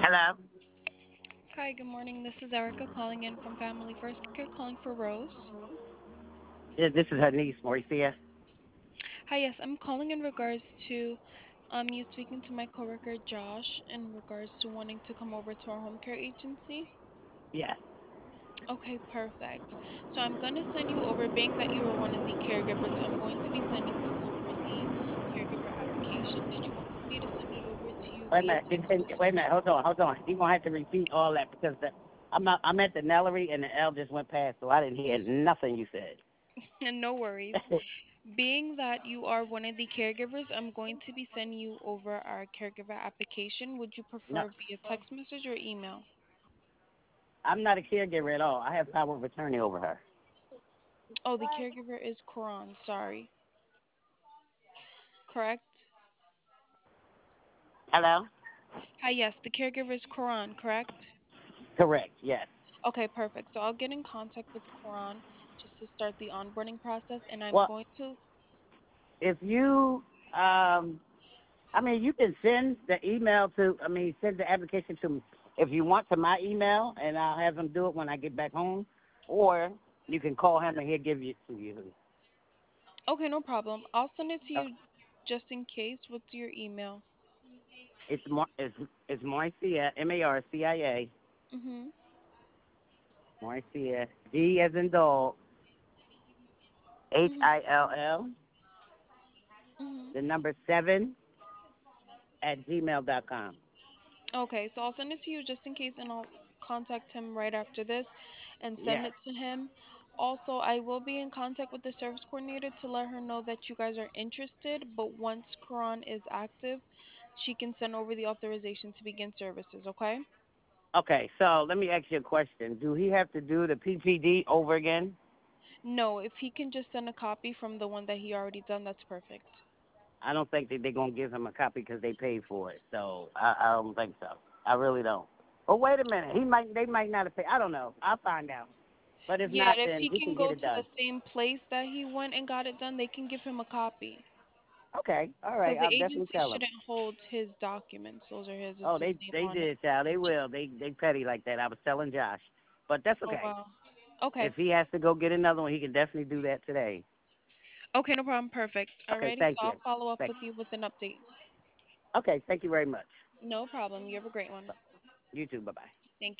Hello? Hi, good morning. This is Erica calling in from Family First Care, calling for Rose. Yeah, this is her niece, Mauricia. Hi, yes, I'm calling in regards to you speaking to my coworker Josh in regards to wanting to come over to our home care agency. Yes. Okay, perfect. So I'm going to send you over, being that you are one of the caregivers, I'm going to be sending you over the caregiver application. Did you want me to send it over to you Wait a via minute. text Wait a message? minute. Hold on. You're going to have to repeat all that because I'm at the Nellery and the L just went past, so I didn't hear nothing you said. And no worries. Being that you are one of the caregivers, I'm going to be sending you over our caregiver application. Would you No, prefer via text message or email? I'm not a caregiver at all. I have power of attorney over her. Oh, the caregiver is Quran, sorry. Correct? Hello? Hi, yes, the caregiver is Quran, correct? Correct. Yes. Okay, perfect. So I'll get in contact with Quran just to start the onboarding process, and I'm Well, going to. if you, you can send the email send the application to, if you want, to my email, and I'll have him do it when I get back home, or you can call him and he'll give it to you. Okay, no problem. I'll send it to Uh, you just in case. What's your email? it's Marcia, Marcia, Mhm. Marcia, D as in dog, Mhm. HILL, Mhm. the number 7 at gmail.com. Okay, so I'll send it to you just in case, and I'll contact him right after this and send Yes. it to him. Also, I will be in contact with the service coordinator to let her know that you guys are interested, but once Quran is active, she can send over the authorization to begin services, okay? Okay, so let me ask you a question. Do he have to do the PPD over again? No, if he can just send a copy from the one that he already done, that's perfect. I don't think that they're going to give him a copy because they paid for it. So I don't think so. I really don't. Oh, wait a minute. They might not have paid. I don't know. I'll find out. But if Yeah, not, and if then he he can can get go it to the done. same place that he went and got it done, they can give him a copy. Okay. All right. Because the I'll definitely agency tell him. shouldn't hold his documents. Those are his. It's Oh, his they name they on it. did, child. They will. They petty like that. I was telling Josh, but that's Oh okay. wow. Okay. If he has to go get another one, he can definitely do that today. Okay, no problem. Perfect. Okay. Alrighty, Thank so you. I'll follow up Thank. with you with an update. Okay. Thank you very much. No problem. You have a great one. You too. Bye bye.